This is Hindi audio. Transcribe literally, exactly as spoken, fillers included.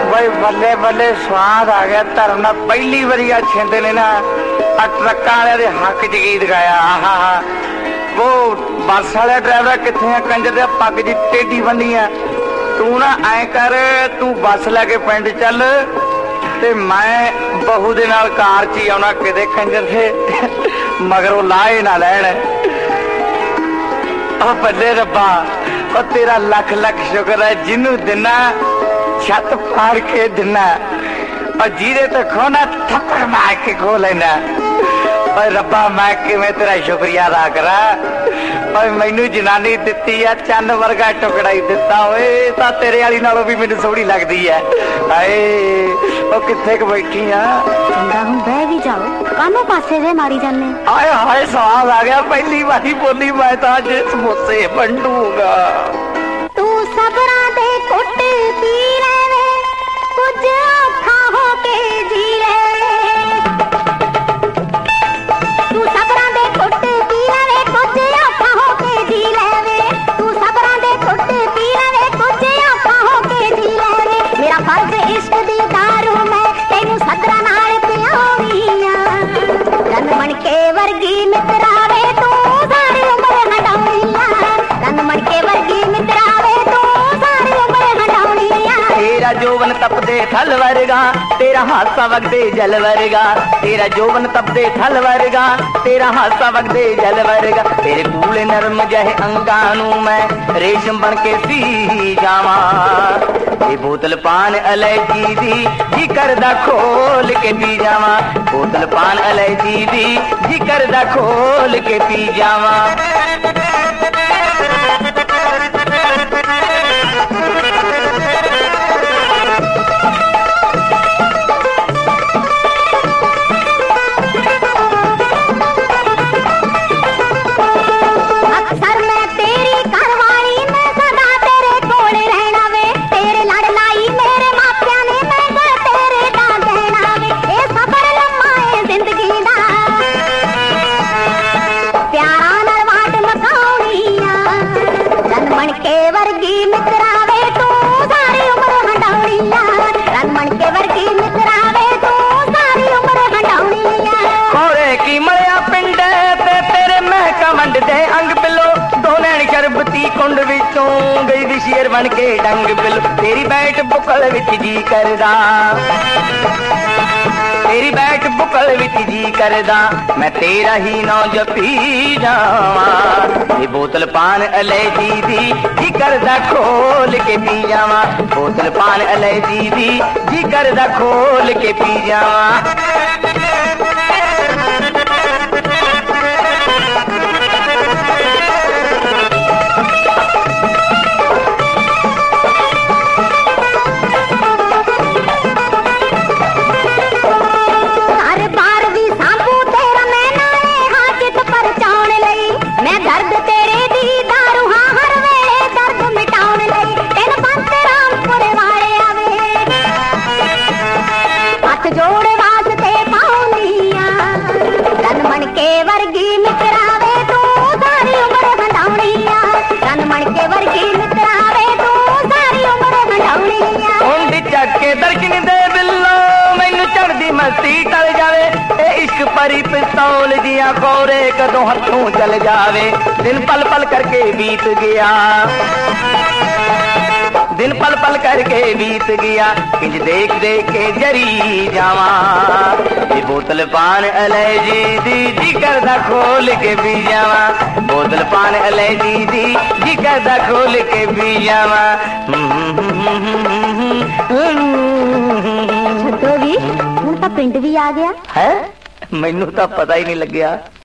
भाई बल्ले बल्ले स्वाद आ गया। धरम पहली बारी आ छिंद ने ना ट्रक वाले हक च गीत गाया। आहा हा वो बस वाले ड्राइवर कितने कंजर दे पग जी टेढ़ी बनी है। तू ना ऐ कर तू बस लैके पिंड चल ते मैं बहू दे नाल कार च ही आना किते कंजर से मगरों लाए ना लैन। बल्ले रब्बा और तेरा लख लख शुक्र है जिन्नू दिना छत फाड़ के दिना और जीरे तो खोना थप्पड़ मार के खो लेना। और रब्बा मैं किवें तेरा शुक्रिया अदा करा। और मैनू जनानी दिती है चन्न वर्गा टुकड़ा ही दिता होए तां तेरे वाली नालों भी मैनू सोहनी लगदी है। हाय ओ किथे क बैठी आ चंगा हुण बह भी जाओ कानों पासे दे मारी जाने। हाय हाय स्वाद आ गया पहली बारी बोली मैं तां अज समोसे वंडूगा। तू सबरा दे कुट पी ले कुछ औखा हो के जी ले। तू सबरा दे कुट पी ले कुछ औखा हो के जी ले। तू सबरा दे कुट पी ले कुछ औखा हो के जी ले। मेरा फर्ज इश्क दी दारू मैं तेनू सदरा नाल पियावी आ। रन मन के वर्गी मित्रावे तू सारी उम्र हटाउणी आ। रन मन के वर्गी मित्रावे तू सारी उम्र हटाउणी आ। तेरा जोवन तपदे थल वर्गा तेरा हासा वगदे जल वर्गा। तेरा जोवन तपदे थल वर्गा तेरा हासा वगदे जल वर्गा। तेरे कूले नरम जहे अंगां नू मैं रेशम बन के सी जावा। ये बोतल पान इलायची दी जी करदा खोल के पी जावा। बोतल पान इलायची दी जी करदा खोल के पी जावा। कुंड विचों गई दी शेर बन के डंग बिल। तेरी बैठ बुकल विच जी करदा तेरी बैठ बुकल विच जी करदा मैं तेरा ही नौ जपी जावा। ये बोतल पान इलायची दी जी करदा खोल के पी जावा। बोतल पान इलायची दी जी करदा खोल के पी जावा। जोड़े वास्ते पाउंदिया रन मन के वर्गी मित्रावे तू सारी उम्र हंडाउणिया। रन मन के वर्गी मित्रावे तू सारी उम्र हंडाउणिया। उंड चक के दर्शन दे बिल्लो मैनू चढ़दी मस्ती टल जावे। ए इश्क परी पिस्तौल जिया कोरे कदों हथों चल जावे। दिन पल पल करके बीत गया दिन पल पल करके बीत गया इंज देख देख के जरी जावा। ये बोतल पान इलायची दी जी करदा खोल के पी जावा। बोतल पान इलायची दी जी करदा खोल के पी जावा। छड्डो भी हुण तां पिंड भी आ गया है मैनू तां पता ही नहीं लग्या।